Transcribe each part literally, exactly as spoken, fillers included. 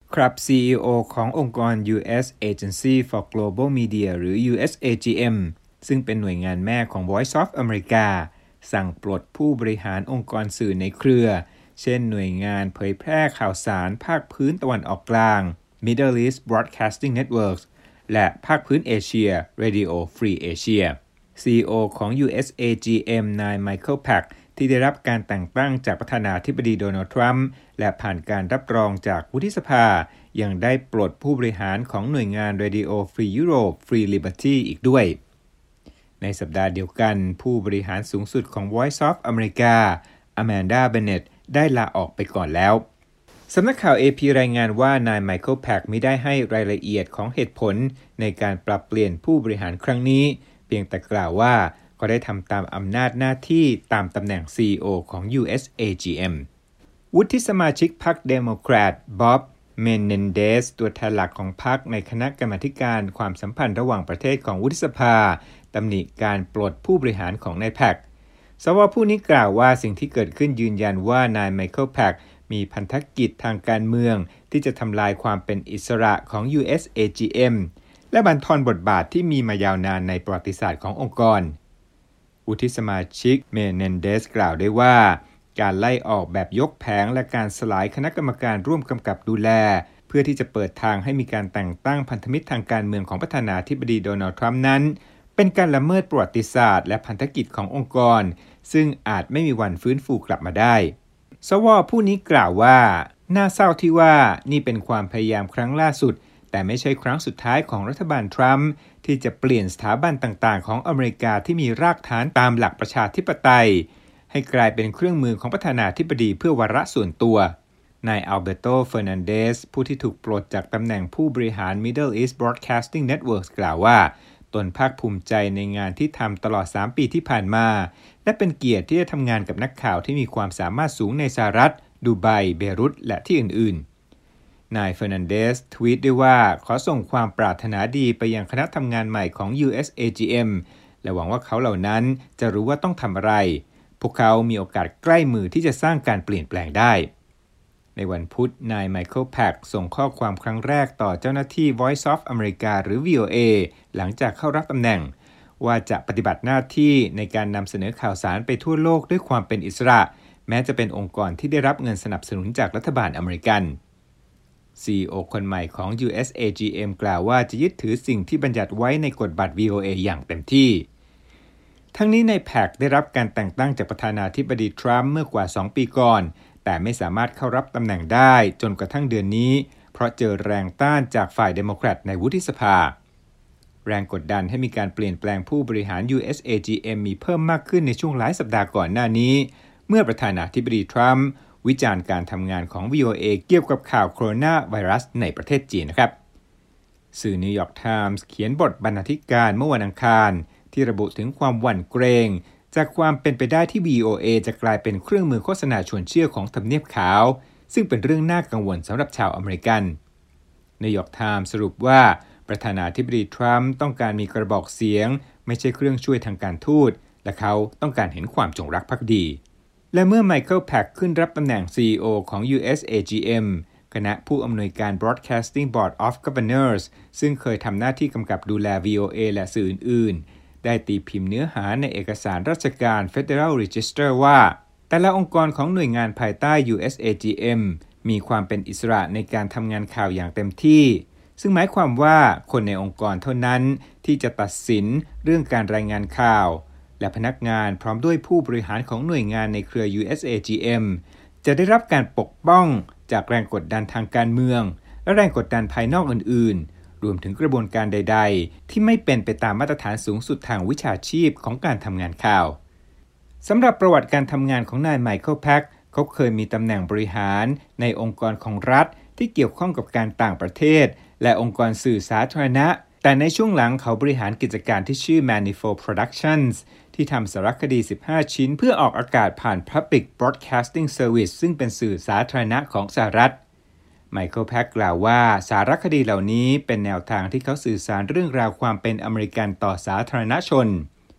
ครับ ซี อี โอ ขององค์กร ยู เอส Agency for Global Media หรือ ยู เอส เอ จี เอ็ม ซึ่งเป็นหน่วยงานแม่ของ Voice of America สั่งปลดผู้บริหารองค์กรสื่อในเครือ เช่นหน่วยงานเผยแพร่ข่าวสารภาคพื้นตะวันออกกลาง Middle East Broadcasting Networks และภาคพื้นเอเชีย Radio Free Asia ซี อี โอ ของ ยู เอส เอ จี เอ็ม นายไมเคิล แพ็กที่ได้รับการแต่งตั้งจากประธานาธิบดีโดนัลด์ ทรัมป์และผ่านการรับรองจากวุฒิสภายังได้ปลดผู้บริหารของหน่วยงาน Radio Free Europe Free Liberty อีกด้วยในสัปดาห์เดียวกันผู้บริหารสูงสุดของ Voice of America อแมนดา เบนเนตต์ได้ลาออกไปก่อนแล้วสำนักข่าว เอ พี รายงานว่านายไมเคิล แพ็กไม่ได้ให้รายละเอียดของเหตุผลในการปรับเปลี่ยนผู้บริหารครั้งนี้เพียงแต่กล่าวว่าก็ได้ทำตามอำนาจหน้าที่ตามตำแหน่ง ซี อี โอ ของ ยู เอส เอ จี เอ็ม วุฒิสมาชิกพรรคเดโมแครตบ๊อบเมนเนนเดสตัวแทนหลักของพรรคในคณะกรรมาธิการความสัมพันธ์ระหว่างประเทศของวุฒิสภาตำหนิการปลดผู้บริหารของนายแพ็กสวผู้นี้กล่าวว่าสิ่งที่เกิดขึ้นยืนยันว่านายไมเคิล แพ็กมีพันธกิจทางการเมืองที่จะทำลายความเป็นอิสระของ ยู เอส เอ จี เอ็ม และบั่นทอนบทบาทที่มีมายาวนานในประวัติศาสตร์ขององค์กรวุฒิสมาชิกเมเนนเดสกล่าวได้ว่าการไล่ออกแบบยกแผงและการสลายคณะกรรมการร่วมกำกับดูแลเพื่อที่จะเปิดทางให้มีการแต่งตั้งพันธมิตรทางการเมืองของประธานาธิบดีโดนัลด์ ทรัมป์นั้นเป็นการละเมิดประวัติศาสตร์และพันธกิจขององค์กรซึ่งอาจไม่มีวันฟื้นฟูกลับมาได้สวผู้นี้กล่าวว่าน่าเศร้าที่ว่านี่เป็นความพยายามครั้งล่าสุดแต่ไม่ใช่ครั้งสุดท้ายของรัฐบาลทรัมป์ที่จะเปลี่ยนสถาบันต่างๆของอเมริกาที่มีรากฐานตามหลักประชาธิปไตยให้กลายเป็นเครื่องมือของประธานาธิบดีเพื่อวาระส่วนตัวนายอัลเบโต เฟอร์นันเดสผู้ที่ถูกปลดจากตำแหน่งผู้บริหาร Middle East Broadcasting Networks กล่าวว่าตนภาคภูมิใจในงานที่ทำตลอดสามปีที่ผ่านมาและเป็นเกียรติที่จะทำงานกับนักข่าวที่มีความสามารถสูงในสหรัฐดูไบเบรุตและที่อื่นๆนายเฟอร์นันเดสทวีตด้วยว่าขอส่งความปรารถนาดีไปยังคณะทำงานใหม่ของ ยู เอส เอ จี เอ็ม และหวังว่าเขาเหล่านั้นจะรู้ว่าต้องทำอะไรพวกเขามีโอกาสใกล้มือที่จะสร้างการเปลี่ยนแปลงได้ในวันพุธนายไมเคิล แพ็กส่งข้อความครั้งแรกต่อเจ้าหน้าที่ Voice of America หรือ วี โอ เอ หลังจากเข้ารับตำแหน่งว่าจะปฏิบัติหน้าที่ในการนำเสนอข่าวสารไปทั่วโลกด้วยความเป็นอิสระแม้จะเป็นองค์กรที่ได้รับเงินสนับสนุนจากรัฐบาลอเมริกัน ซี อี โอ คนใหม่ของ ยู เอส เอ จี เอ็ม กล่าวว่าจะยึดถือสิ่งที่บัญญัติไว้ในกฎบัตร วี โอ เอ อย่างเต็มที่ทั้งนี้ในแพ็กได้รับการแต่งตั้งจากประธานาธิบดีทรัมป์เมื่อกว่าสองปีก่อนแต่ไม่สามารถเข้ารับตำแหน่งได้จนกระทั่งเดือนนี้เพราะเจอแรงต้านจากฝ่ายเดโมแครตในวุฒิสภาแรงกดดันให้มีการเปลี่ยนแปลงผู้บริหาร ยู เอส เอ จี เอ็ม มีเพิ่มมากขึ้นในช่วงหลายสัปดาห์ก่อนหน้านี้เมื่อประธานาธิบดีทรัมป์วิจารณ์การทำงานของ วี โอ เอ เกี่ยวกับข่าวโคโรนาไวรัสในประเทศจีนนะครับสื่อนิวยอร์กไทมส์เขียนบทบรรณาธิการเมื่อวันอังคารที่ระบุถึงความหวั่นเกรงจากความเป็นไปได้ที่ วี โอ เอ จะกลายเป็นเครื่องมือโฆษณาชวนเชื่อของทำเนียบขาวซึ่งเป็นเรื่องน่ากังวลสำหรับชาวอเมริกันนิวยอร์กไทมส์สรุปว่าประธานาธิบดีทรัมป์ต้องการมีกระบอกเสียงไม่ใช่เครื่องช่วยทางการทูตและเขาต้องการเห็นความจงรักภักดีและเมื่อไมเคิล แพ็กขึ้นรับตำแหน่ง ซี อี โอ ของ ยู เอส เอ จี เอ็ม คณะผู้อำนวยการ Broadcasting Board of Governors ซึ่งเคยทำหน้าที่กำกับดูแล วี โอ เอ และสื่ออื่นๆได้ตีพิมพ์เนื้อหาในเอกสารราชการ Federal Register ว่าแต่ละองค์กรของหน่วยงานภายใต้ ยู เอส เอ จี เอ็ม มีความเป็นอิสระในการทำงานข่าวอย่างเต็มที่ซึ่งหมายความว่าคนในองค์กรเท่านั้นที่จะตัดสินเรื่องการรายงานข่าวและพนักงานพร้อมด้วยผู้บริหารของหน่วยงานในเครือ ยู เอส เอ จี เอ็ม จะได้รับการปกป้องจากแรงกดดันทางการเมืองและแรงกดดันภายนอกอื่นๆรวมถึงกระบวนการใดๆที่ไม่เป็นไปตามมาตรฐานสูงสุดทางวิชาชีพของการทำงานข่าวสำหรับประวัติการทำงานของนายไมเคิล แพ็กเขาเคยมีตำแหน่งบริหารในองค์กรของรัฐที่เกี่ยวข้องกับการต่างประเทศและองค์กรสื่อสาธารณะแต่ในช่วงหลังเขาบริหารกิจการที่ชื่อ Manifold Productions ที่ทำสารคดีสิบห้าชิ้นเพื่อออกอากาศผ่าน Public Broadcasting Service ซึ่งเป็นสื่อสาธารณะของสหรัฐไมเคิล แพ็กกล่าวว่าสารคดีเหล่านี้เป็นแนวทางที่เขาสื่อสารเรื่องราวความเป็นอเมริกันต่อสาธารณชน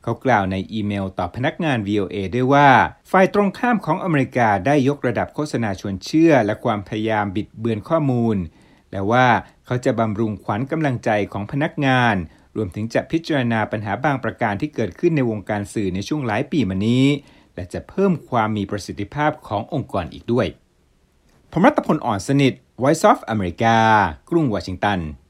เขากล่าวในอีเมลต่อพนักงาน วี โอ เอ ด้วยว่าฝ่ายตรงข้ามของอเมริกาได้ยกระดับโฆษณาชวนเชื่อและความพยายามบิดเบือนข้อมูลและว่าเขาจะบำรุงขวัญกำลังใจของพนักงานรวมถึงจะพิจารณาปัญหาบางประการที่เกิดขึ้นในวงการสื่อในช่วงหลายปีมานี้และจะเพิ่มความมีประสิทธิภาพขององค์กรอีกด้วยผมรัตพล อ่อนสนิท Voice of America กรุงวอชิงตัน